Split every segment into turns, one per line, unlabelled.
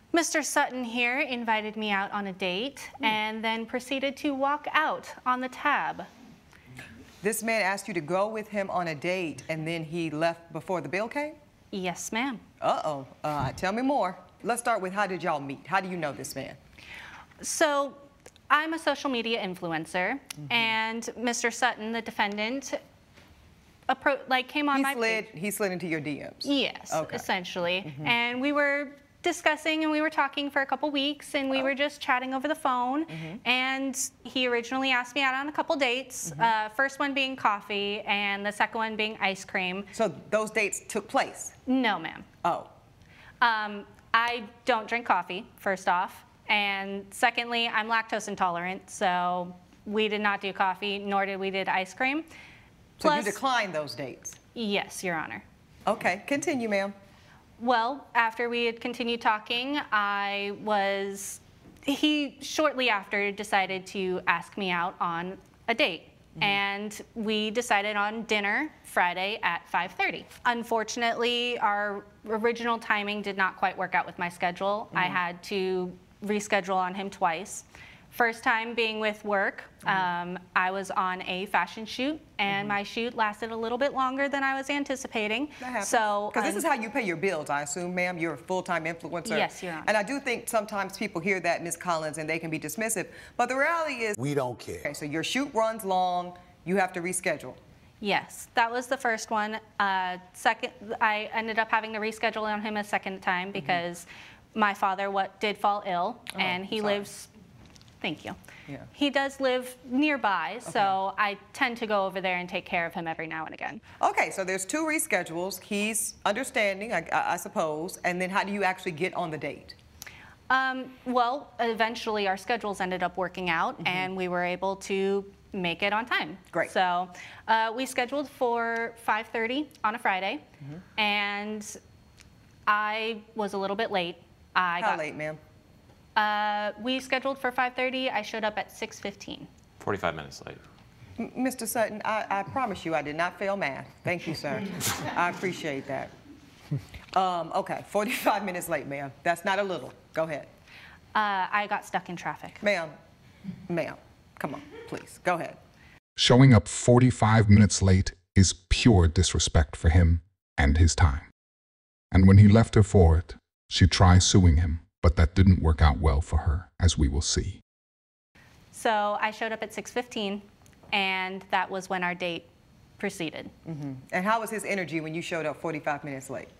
Mr. Sutton here invited me out on a date and then proceeded to walk out on the tab.
This man asked you to go with him on a date and then he left before the bill came?
Yes, ma'am.
Uh-oh. Tell me more. Let's start with, how did y'all meet? How do you know this man?
So I'm a social media influencer, and Mr. Sutton, the defendant, came on my page.
He slid into your DMs?
Yes,
okay.
Essentially. And we were discussing and we were talking for a couple weeks, and we were just chatting over the phone. And he originally asked me out on a couple dates, first one being coffee and the second one being ice cream.
So those dates took place?
No, ma'am.
Oh.
I don't drink coffee, first off. And secondly, I'm lactose intolerant, so we did not do coffee, nor did we did ice cream.
So you declined those dates?
Yes, Your Honor.
Okay, continue, ma'am.
Well, after we had continued talking, he shortly after decided to ask me out on a date. And we decided on dinner Friday at 5:30. Unfortunately, our original timing did not quite work out with my schedule. I had to reschedule on him twice. First time being with work, I was on a fashion shoot, and my shoot lasted a little bit longer than I was anticipating.
That happens.
So,
because this is how you pay your bills, I assume, ma'am. You're a full-time influencer.
Yes, Your Honor.
And I do think sometimes people hear that, Ms. Collins, and they can be dismissive. But the reality is,
we don't care.
Okay, so your shoot runs long. You have to reschedule.
Yes, that was the first one. Second, I ended up having to reschedule on him a second time because my father did fall ill, and he lives. Thank you.
Yeah.
He does live nearby, so I tend to go over there and take care of him every now and again.
Okay, so there's two reschedules. He's understanding, I suppose, and then how do you actually get on the date?
Well, eventually our schedules ended up working out, and we were able to make it on time.
Great.
So we scheduled for 5:30 on a Friday, and I was a little bit late.
How late, ma'am?
We scheduled for 5:30. I showed up at 6:15.
45 minutes late.
Mr. Sutton, I promise you I did not fail math. Thank you, sir. I appreciate that. Okay, 45 minutes late, ma'am. That's not a little. Go ahead.
I got stuck in traffic.
Ma'am, come on, please, go ahead.
Showing up 45 minutes late is pure disrespect for him and his time. And when he left her for it, she tried suing him, but that didn't work out well for her, as we will see.
So I showed up at 6:15, and that was when our date proceeded.
And how was his energy when you showed up 45 minutes late?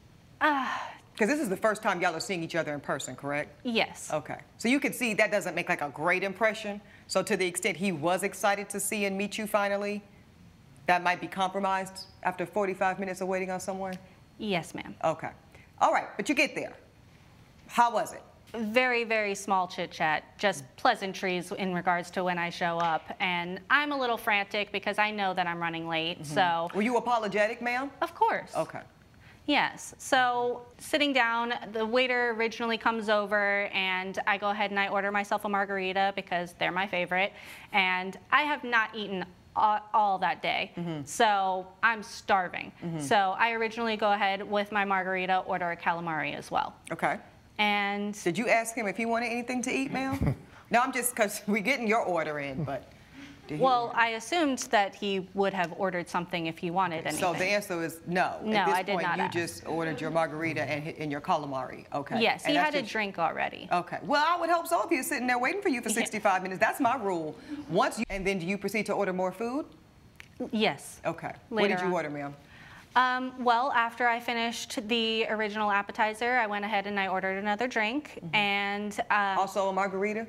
Because this is the first time y'all are seeing each other in person, correct?
Yes.
Okay. So you can see that doesn't make like a great impression. So to the extent he was excited to see and meet you finally, that might be compromised after 45 minutes of waiting on someone?
Yes, ma'am.
Okay. All right, but you get there. How was it?
Very, very small chit-chat, just pleasantries in regards to when I show up. And I'm a little frantic because I know that I'm running late, so...
Were you apologetic, ma'am?
Of course.
Okay.
Yes. So sitting down, the waiter originally comes over, and I go ahead and I order myself a margarita because they're my favorite. And I have not eaten all that day, so I'm starving. So I originally go ahead with my margarita, order a calamari as well.
Okay.
And
did you ask him if he wanted anything to eat, ma'am? No, I'm just, because we're getting your order in, but...
Well, I assumed that he would have ordered something if he wanted anything.
So the answer is no.
No,
At this
I did
point,
not
you
ask.
just ordered your margarita and your calamari. Okay.
Yes,
and
he had a drink already.
Okay. Well, I would hope so if he was sitting there waiting for you for 65 minutes. That's my rule. And then do you proceed to order more food?
Yes.
Okay.
Later
What did you
on.
order, ma'am?
Well, after I finished the original appetizer, I went ahead and I ordered another drink. And
also a margarita?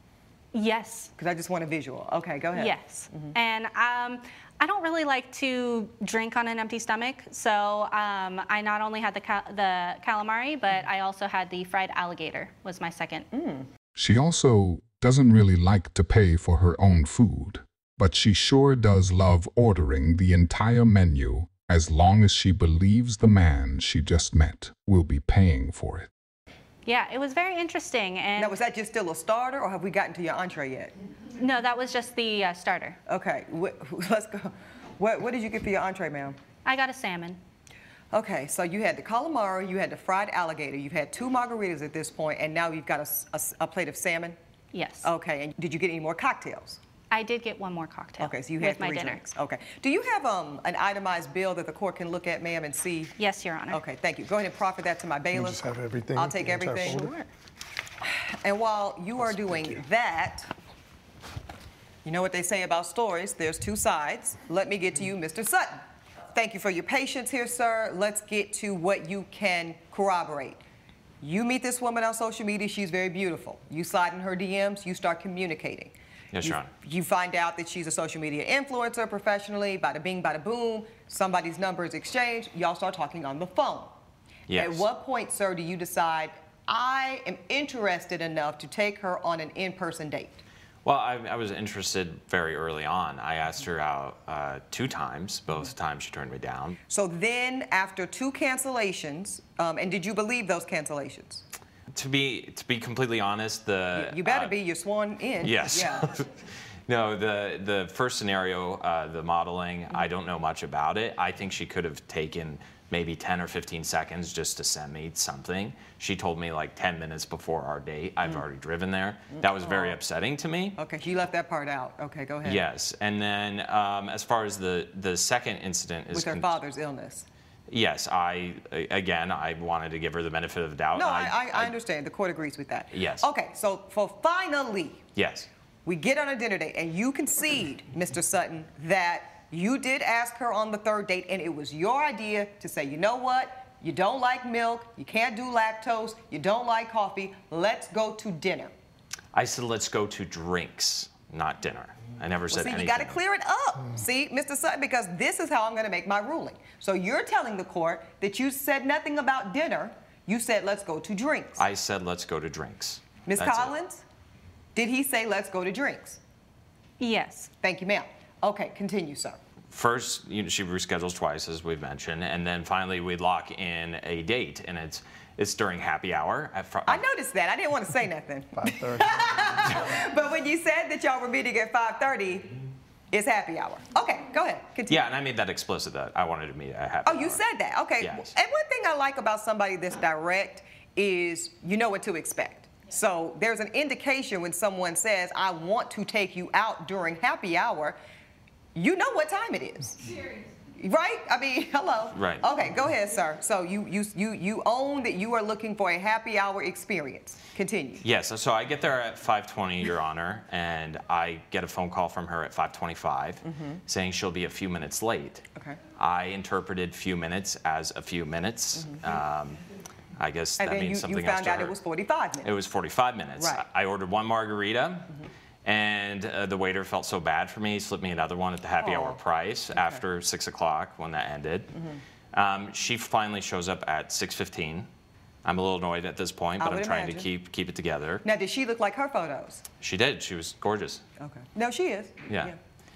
Yes.
Because I just want a visual. Okay, go ahead.
Yes. And I don't really like to drink on an empty stomach, so I not only had the calamari, but I also had the fried alligator was my second.
She also doesn't really like to pay for her own food, but she sure does love ordering the entire menu as long as she believes the man she just met will be paying for it.
Yeah, it was very interesting. And
now, was that just still a starter, or have we gotten to your entree yet?
No, that was just the starter.
Okay, let's go. What did you get for your entree, ma'am?
I got a salmon.
Okay, so you had the calamari, you had the fried alligator, you've had 2 margaritas at this point, and now you've got a plate of salmon?
Yes.
Okay, and did you get any more cocktails?
I did get one more cocktail.
Okay, so you had
with my
3
dinner.
drinks. Okay. Do you have an itemized bill that the court can look at, ma'am, and see?
Yes, Your Honor.
Okay, thank you. Go ahead and proffer that to my
You
bailiff.
just have everything.
I'll take
the entire
everything.
folder?
Sure.
And while you are doing that, you know what they say about stories, there's 2 sides. Let me get to you, Mr. Sutton. Thank you for your patience here, sir. Let's get to what you can corroborate. You meet this woman on social media, she's very beautiful. You slide in her DMs, you start communicating.
Yes, Your Honor.
You find out that she's a social media influencer professionally, bada bing, bada boom, somebody's number is exchanged, y'all start talking on the phone.
Yes.
At what point, sir, do you decide, I am interested enough to take her on an in-person date?
Well, I was interested very early on. I asked her out 2 times. Both times she turned me down.
So then, after 2 cancellations, and did you believe those cancellations?
To be completely honest,
You better be, you're sworn in.
Yes.
Yeah.
No, the first scenario, the modeling, I don't know much about it. I think she could have taken maybe 10 or 15 seconds just to send me something. She told me like 10 minutes before our date. I've already driven there. That was very upsetting to me.
Okay, you left that part out. Okay, go ahead.
Yes, and then as far as the second incident is
With her father's illness.
yes, I wanted to give her the benefit of the doubt.
No, I understand. The court agrees with that.
Yes.
Okay, so for finally,
Yes.
we get on a dinner date, and you concede, Mr. Sutton, that you did ask her on the 3rd date, and it was your idea to say, you know what? You don't like milk, you can't do lactose, you don't like coffee, let's go to dinner.
I said let's go to drinks, not dinner. I never said
See,
anything.
you got to clear it up. See, Mr. Sutton, because this is how I'm going to make my ruling. So you're telling the court that you said nothing about dinner. You said, let's go to drinks.
I said let's go to drinks.
Ms.
That's it.
Collins, did he say, let's go to drinks?
Yes.
Thank you, ma'am. Okay, continue, sir.
First, she reschedules twice, as we've mentioned, and then finally we lock in a date, and it's during happy hour.
I noticed that. I didn't want to say nothing.
5:30.
But when you said that y'all were meeting at 5:30, it's happy hour. Okay, go ahead. Continue.
Yeah, and I made that explicit that I wanted to meet at happy
Oh,
hour.
you said that. Okay.
Yes.
And one thing I like about somebody that's direct is you know what to expect. So there's an indication when someone says, I want to take you out during happy hour, you know what time it is. Right? I mean, hello.
Right.
Okay, go ahead, sir. So you own that you are looking for a happy hour experience. Continue.
Yes, so I get there at 5:20, Your Honor, and I get a phone call from her at 5:25 saying she'll be a few minutes late.
Okay.
I interpreted few minutes as a few minutes. I guess
And
that
then
means
you
something else
found
to
out
her.
it was 45 minutes.
It was 45 minutes.
Right.
I ordered 1 margarita, and the waiter felt so bad for me, he slipped me another one at the happy hour
Oh,
price after 6 o'clock when that ended. She finally shows up at 6:15. I'm a little annoyed at this point,
I
but I'm
would
trying to
imagine.
keep it together.
Now, did she look like her photos?
She did. She was gorgeous.
Okay. No, she is.
Yeah.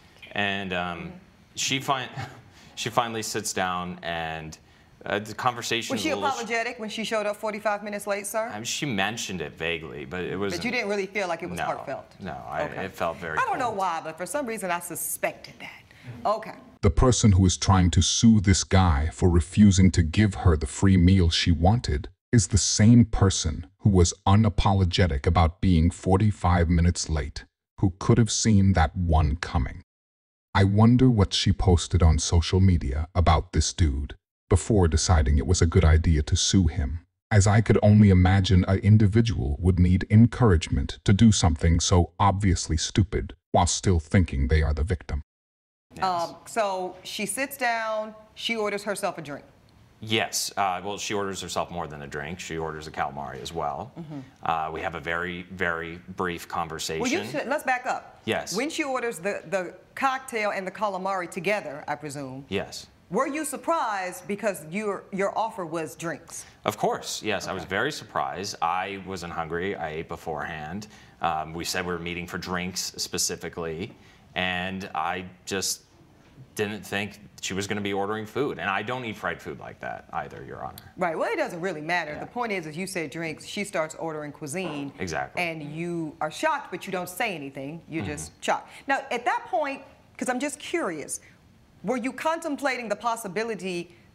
And she finally sits down, and the conversation
Was she
a little
apologetic when she showed up 45 minutes late, sir?
she mentioned it vaguely, but it was.
But you didn't really feel like it was
no,
heartfelt?
No,
Okay.
it felt very.
I don't know
cold.
why, but for some reason I suspected that. Okay.
The person who is trying to sue this guy for refusing to give her the free meal she wanted is the same person who was unapologetic about being 45 minutes late, who could have seen that one coming. I wonder what she posted on social media about this dude before deciding it was a good idea to sue him, as I could only imagine an individual would need encouragement to do something so obviously stupid while still thinking they are the victim.
Yes.
So she sits down, she orders herself a drink.
Yes. Well, she orders herself more than a drink. She orders a calamari as well. We have a very, very brief conversation.
Well, let's back up.
Yes.
When she orders the cocktail and the calamari together, I presume,
Yes.
were you surprised because your offer was drinks?
Of course, yes. I was very surprised. I wasn't hungry. I ate beforehand. We said we were meeting for drinks specifically, and I just didn't think she was going to be ordering food. And I don't eat fried food like that either, Your Honor.
Right. Well, it doesn't really matter.
Yeah.
The point is, as you said drinks, she starts ordering cuisine.
Exactly.
And you are shocked, but you don't say anything. You're just shocked. Now, at that point, because I'm just curious, were you contemplating the possibility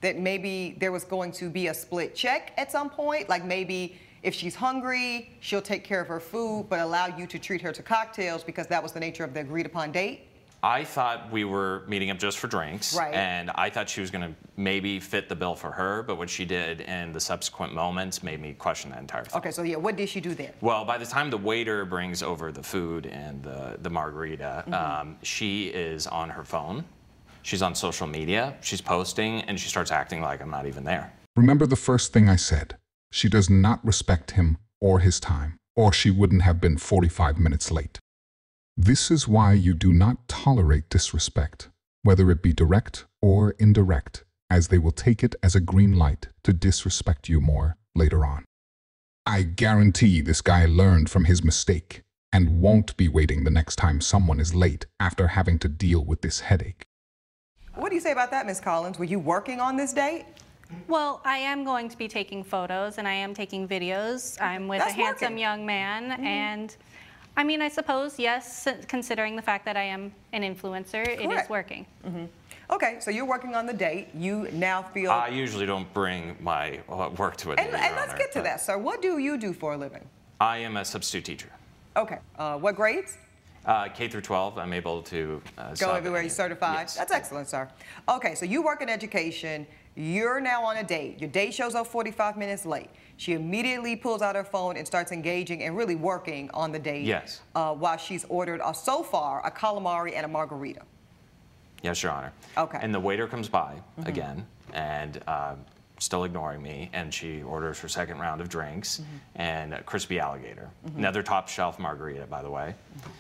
that maybe there was going to be a split check at some point? Like maybe if she's hungry, she'll take care of her food, but allow you to treat her to cocktails because that was the nature of the agreed upon date?
I thought we were meeting up just for drinks,
Right.
and I thought she was going to maybe fit the bill for her, but what she did in the subsequent moments made me question that entire thing.
Okay, so yeah, what did she do then?
Well, by the time the waiter brings over the food and the margarita, she is on her phone. She's on social media. She's posting, and she starts acting like I'm not even there.
Remember the first thing I said. She does not respect him or his time, or she wouldn't have been 45 minutes late. This is why you do not tolerate disrespect, whether it be direct or indirect, as they will take it as a green light to disrespect you more later on. I guarantee this guy learned from his mistake and won't be waiting the next time someone is late after having to deal with this headache.
What do you say about that, Ms. Collins? Were you working on this date?
Well, I am going to be taking photos and I am taking videos. I'm with
That's
a handsome
working.
young man, and I mean, I suppose, yes, considering the fact that I am an influencer, it is
Correct.
working.
Okay, so you're working on the date. You now feel...
I usually don't bring my work to a date,
and
Your
let's
Honor,
get to
but
that, sir. What do you do for a living?
I am a substitute teacher.
Okay, what grades?
K through 12, I'm able to
Go
sub
everywhere
any-
you're certified?
Yes.
That's excellent, sir. Okay, so you work in education. You're now on a date. Your date shows up 45 minutes late. She immediately pulls out her phone and starts engaging and really working on the date.
Yes.
While she's ordered, so far, a calamari and a margarita.
Yes, Your Honor.
Okay.
And the waiter comes by again and still ignoring me, and she orders her second round of drinks and a crispy alligator. Another top shelf margarita, by the way.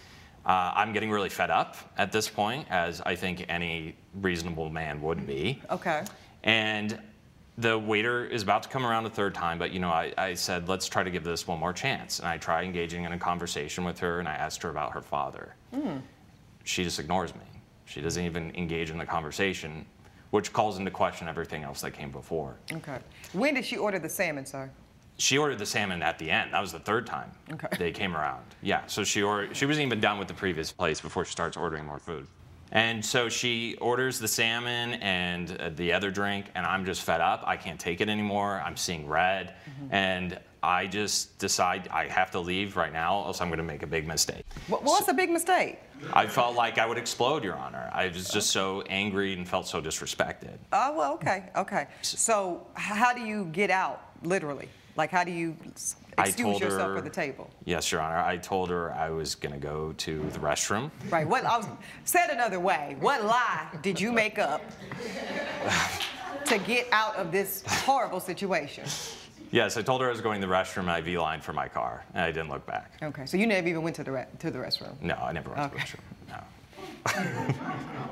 I'm getting really fed up at this point, as I think any reasonable man would be.
Okay.
And the waiter is about to come around a third time, but I said, let's try to give this one more chance. And I try engaging in a conversation with her, and I asked her about her father. She just ignores me. She doesn't even engage in the conversation, which calls into question everything else that came before.
Okay. When did she order the salmon, sir?
She ordered the salmon at the end. That was the third time they came around. Yeah, so she wasn't even done with the previous place before she starts ordering more food. And so she orders the salmon and the other drink, and I'm just fed up. I can't take it anymore. I'm seeing red, and I just decide I have to leave right now, else I'm going to make a big mistake.
What's a big mistake?
I felt like I would explode, Your Honor. I was just so angry and felt so disrespected.
Oh, well, okay, okay. So how do you get out, literally? Like, how do you excuse yourself from the table?
Yes, Your Honor. I told her I was going to go to the restroom.
Right. Said another way, what lie did you make up to get out of this horrible situation?
Yes, I told her I was going to the restroom, and I V-lined for my car, and I didn't look back.
Okay, so you never even went to the restroom?
No, I never went to the
Okay.
restroom. No.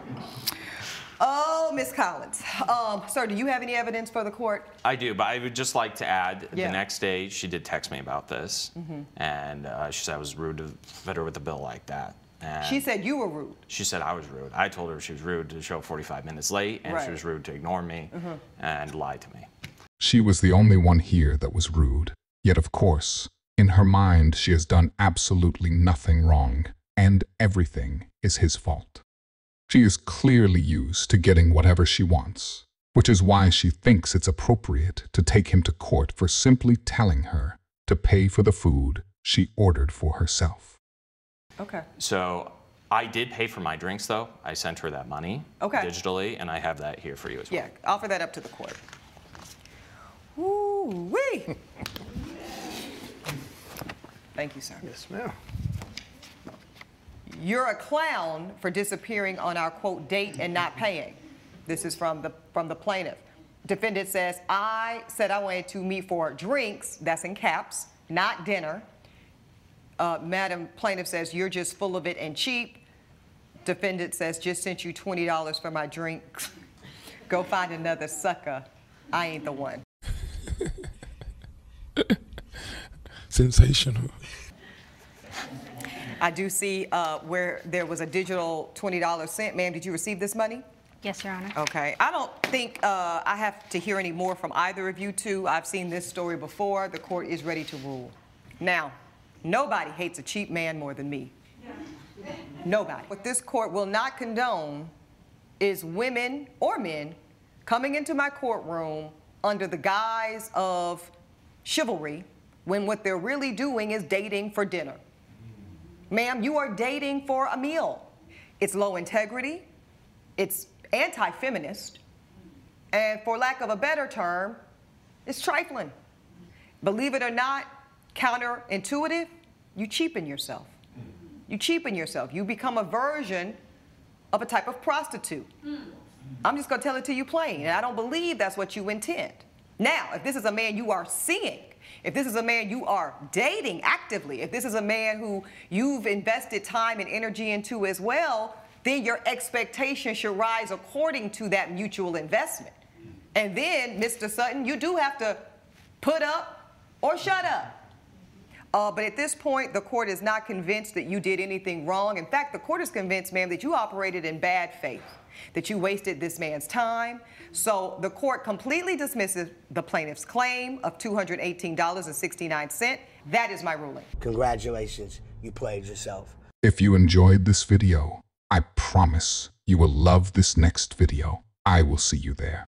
Oh, Ms. Collins. Sir, do you have any evidence for the court?
I do, but I would just like to add,
Yeah.
the next day she did text me about this, and she said I was rude to fit her with a bill like that. And
She said you were rude.
she said I was rude. I told her she was rude to show up 45 minutes late, and
Right.
she was rude to ignore me and lie to me.
She was the only one here that was rude. Yet, of course, in her mind, she has done absolutely nothing wrong, and everything is his fault. She is clearly used to getting whatever she wants, which is why she thinks it's appropriate to take him to court for simply telling her to pay for the food she ordered for herself.
Okay.
So I did pay for my drinks, though. I sent her that money digitally, and I have that here for you as well.
Yeah, offer that up to the court. Ooh-wee. Thank you, sir.
Yes, ma'am.
You're a clown for disappearing on our, quote, date and not paying. This is from the plaintiff. Defendant says, I said I wanted to meet for drinks, that's in caps, not dinner. Madam Plaintiff says, you're just full of it and cheap. Defendant says, just sent you $20 for my drinks. Go find another sucker. I ain't the one.
Sensational.
I do see where there was a digital $20 sent. Ma'am, did you receive this money?
Yes, Your Honor.
Okay. I don't think I have to hear any more from either of you two. I've seen this story before. The court is ready to rule. Now, nobody hates a cheap man more than me. Nobody. What this court will not condone is women or men coming into my courtroom under the guise of chivalry when what they're really doing is dating for dinner. Ma'am, you are dating for a meal. It's low integrity, it's anti-feminist, and for lack of a better term, it's trifling. Believe it or not, counterintuitive, you cheapen yourself. You cheapen yourself. You become a version of a type of prostitute. I'm just gonna tell it to you plain, and I don't believe that's what you intend. Now, if this is a man you are seeing, if this is a man you are dating actively, if this is a man who you've invested time and energy into as well, then your expectations should rise according to that mutual investment. And then, Mr. Sutton, you do have to put up or shut up. But at this point, the court is not convinced that you did anything wrong. In fact, the court is convinced, ma'am, that you operated in bad faith, that you wasted this man's time. So the court completely dismisses the plaintiff's claim of $218.69. That is my ruling.
Congratulations, you played yourself.
If you enjoyed this video, I promise you will love this next video. I will see you there.